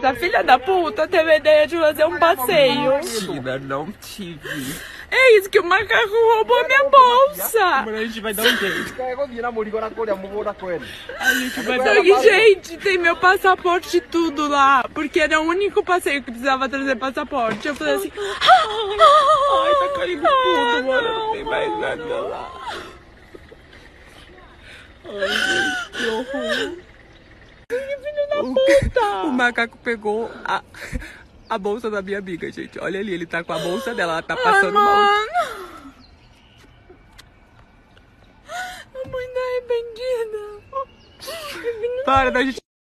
Essa filha da puta teve a ideia de fazer um passeio. Mentira, não tive. É isso que o macaco roubou a minha bolsa. Mas a gente vai dar um jeito. A gente vai dar Só que, gente, tem meu passaporte e tudo lá. Porque era o único passeio que precisava trazer passaporte. Eu falei assim... Ai, tá caindo tudo, mano. Não tem mais nada lá. Ai, gente, que horror. Filho da puta. O macaco pegou a bolsa da minha amiga, gente. Olha ali, ele tá com a bolsa dela. Ela tá passando mal. Mano. A mãe da arrependida. Para da gente.